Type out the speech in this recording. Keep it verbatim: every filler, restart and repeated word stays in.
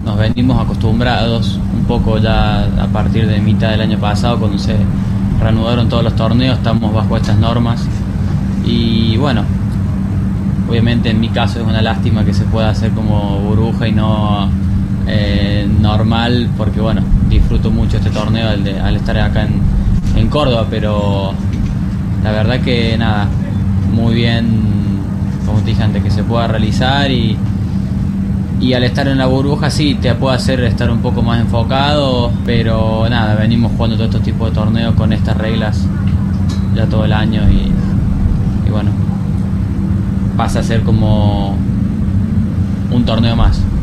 nos venimos acostumbrados un poco ya a partir de mitad del año pasado, cuando se reanudaron todos los torneos, estamos bajo estas normas y bueno, obviamente en mi caso es una lástima que se pueda hacer como burbuja y no eh, normal, porque bueno, disfruto mucho este torneo al, de, al estar acá en, en Córdoba, pero la verdad que nada, muy bien, como te dije antes, que se pueda realizar y Y al estar en la burbuja sí te puede hacer estar un poco más enfocado, pero nada, venimos jugando todos estos tipos de torneos con estas reglas ya todo el año y, y bueno, pasa a ser como un torneo más.